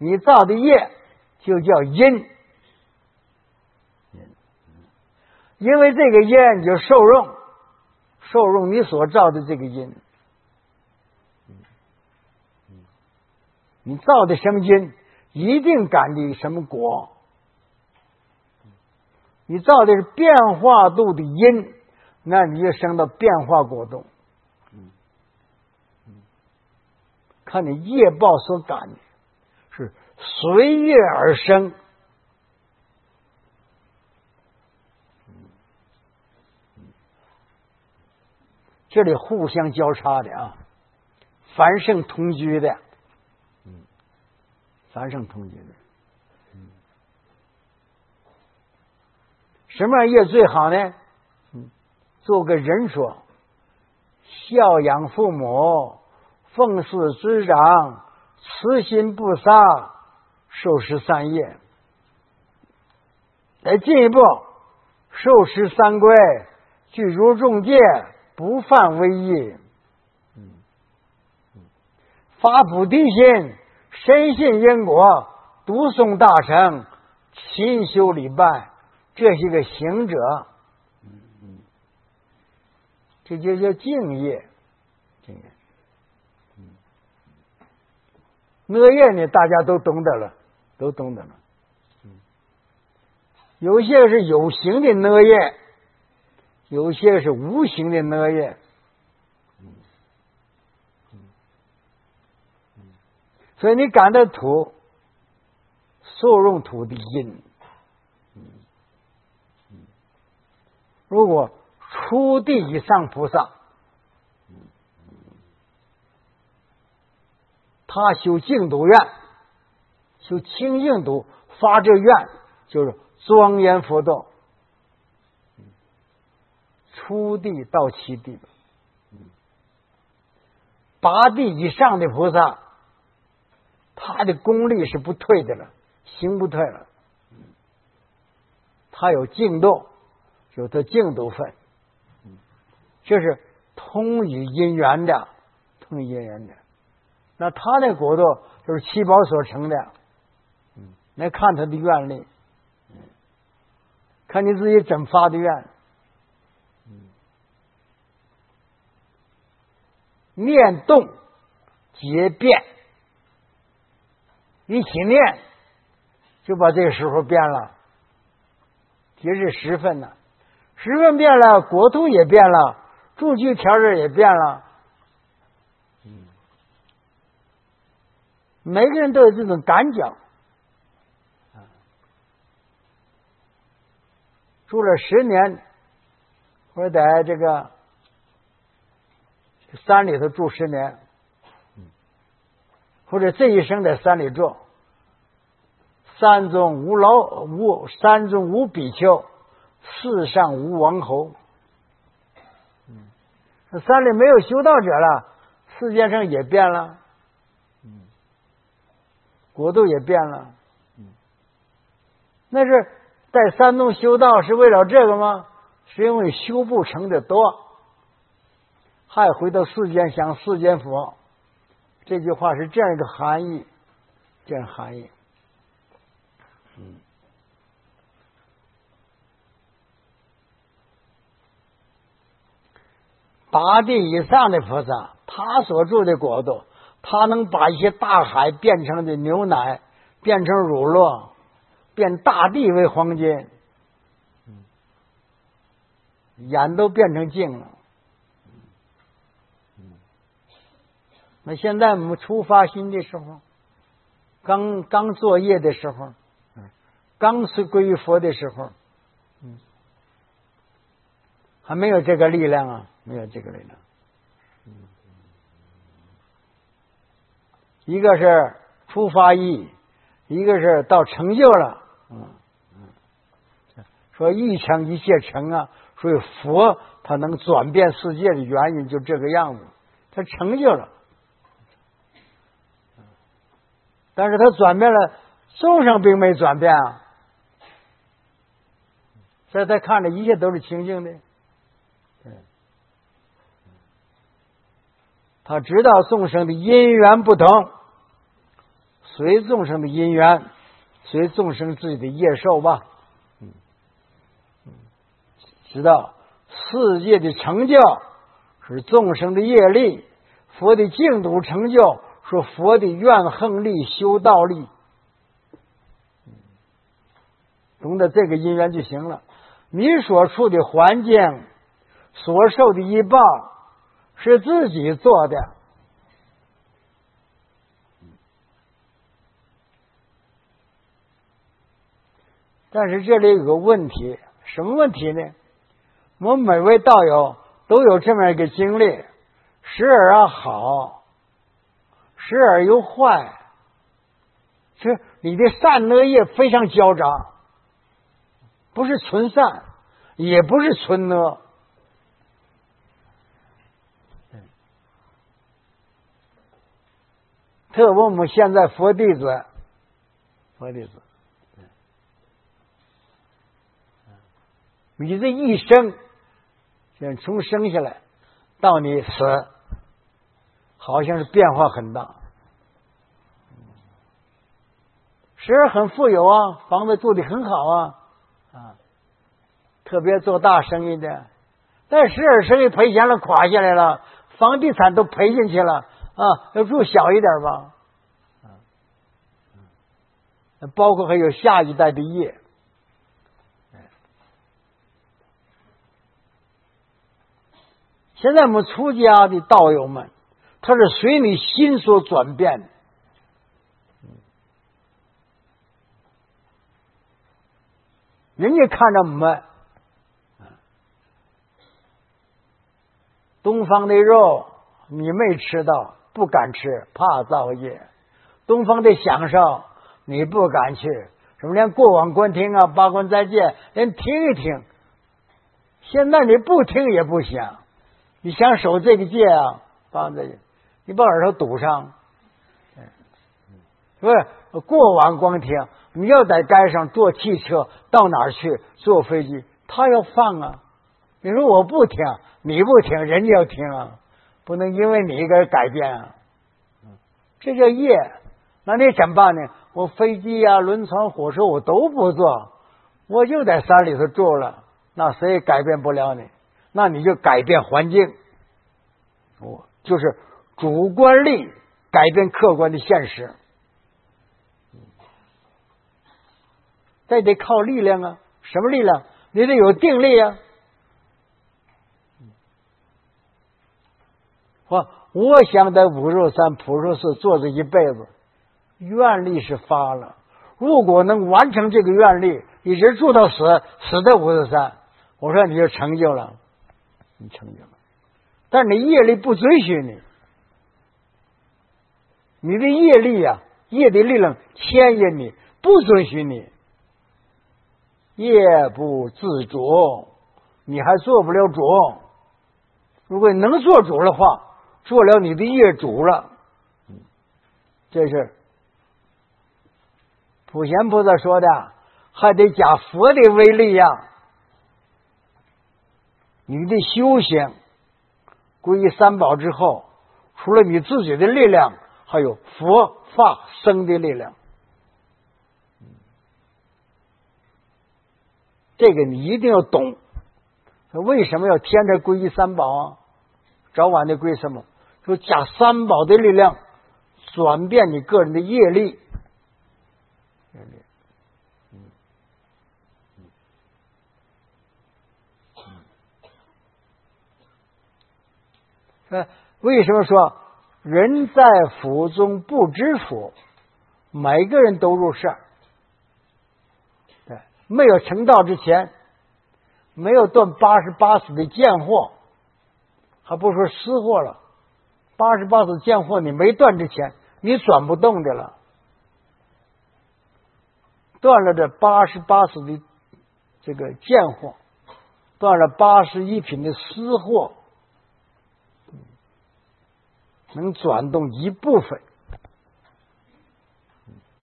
你造的业就叫因，因为这个因你就受用你所造的这个因。你造的什么因，一定感的什么果。你造的是变化度的因，那你就生到变化果度。看你业报所感的是随业而生。这里互相交叉的啊，凡圣同居的，凡圣同居的。什么样业最好呢？做个人说，孝养父母，奉事师长，慈心不杀，受持三业。再进一步，受持三规，具如众戒，不犯威仪。发菩提心，深信因果，读诵大乘，勤修礼拜，这是个行者。这就叫敬业。恶业呢，大家都懂得了，都懂得了。有些是有形的恶业，有些是无形的恶业。所以你感到土，受用土的因。如果初地以上菩萨，他修净土愿，修清净土，发这愿，就是庄严佛道。初地到七地，八地以上的菩萨，他的功力是不退的了，行不退了。他有净度，有他净土分，这是通于因缘的，通于因缘的。那他那国度就是七宝所成的，来看他的愿力，看你自己怎么发的愿。念动结变，一起念就把这个时候变了，节日时分呢，时分变了，国土也变了，住居条件也变了。每个人都有这种感觉。住了10年，或者在这个山里头住10年，或者这一生在山里住，山中无比丘，世上无王侯。山里没有修道者了，世界上也变了，国度也变了。那是在山中修道是为了这个吗？是因为修不成的多，还回到世间想世间佛。这句话是这样一个含义，这样含义。八地以上的菩萨，他所住的国度，他能把一些大海变成的牛奶，变成乳酪，变大地为黄金，眼都变成镜了。那现在我们初发心的时候，刚作业的时候，刚是归于佛的时候，还没有这个力量啊，没有这个力量。一个是初发意，一个是到成就了。说一成一切成啊，所以佛他能转变世界的原因就这个样子，他成就了。但是他转变了，众生并没转变啊，所以他看着一切都是清净的。他知道众生的因缘不同， 随众生的因缘，随众生自己的业受吧。知道世界的成就是众生的业力，佛的净土成就是佛的愿行力、修道力。懂得这个因缘就行了。你所处的环境，所受的业报是自己做的。但是这里有个问题，什么问题呢？我们每位道友都有这么一个经历，时而好，时而又坏。这你的善恶业非常交杂，不是纯善，也不是纯恶。特别我们现在佛弟子，你这一生，从生下来到你死，好像是变化很大。时而很富有啊，房子住得很好啊，特别做大生意的，但时而生意赔钱了，垮下来了，房地产都赔进去了要住小一点吧。包括还有下一代的业。现在我们出家的道友们，他是随你心所转变的。人家看着我们东方的肉你没吃到，不敢吃，怕造业；东方的享受你不敢去，什么连过往观听啊、八关斋戒连听一听，现在你不听也不想。你想守这个戒啊，你把耳朵堵上，不是过往光听。你要在街上坐汽车，到哪儿去坐飞机，他要放啊。你说我不听，你不听，人家要听啊，不能因为你一个人改变啊。这叫业，那你怎么办呢？我飞机啊、轮船、火车我都不坐，我就在山里头住了，那谁也改变不了你。那你就改变环境，就是主观力改变客观的现实，这得靠力量啊！什么力量？你得有定力啊！我想在五肉山普寿寺坐这一辈子，愿力是发了。如果能完成这个愿力，一直住到死在五肉山，我说你就成就了。你成就了，但是你业力不准许你，你的业力啊，业的力量牵引你，不准许你，业不自主，你还做不了主。如果你能做主的话，做了你的业主了。这是普贤菩萨说的，还得加佛的威力呀。你的修行皈依三宝之后，除了你自己的力量，还有佛法僧的力量。这个你一定要懂。为什么要天天皈依三宝啊？早晚的皈什么？说加三宝的力量，转变你个人的业力。为什么说人在福中不知福？每个人都入善。对，没有成道之前，没有断88死的贱货，还不说私货了，88死贱货你没断之前，你转不动的了。断了这88死的这个贱货，断了81品的私货，能转动一部分。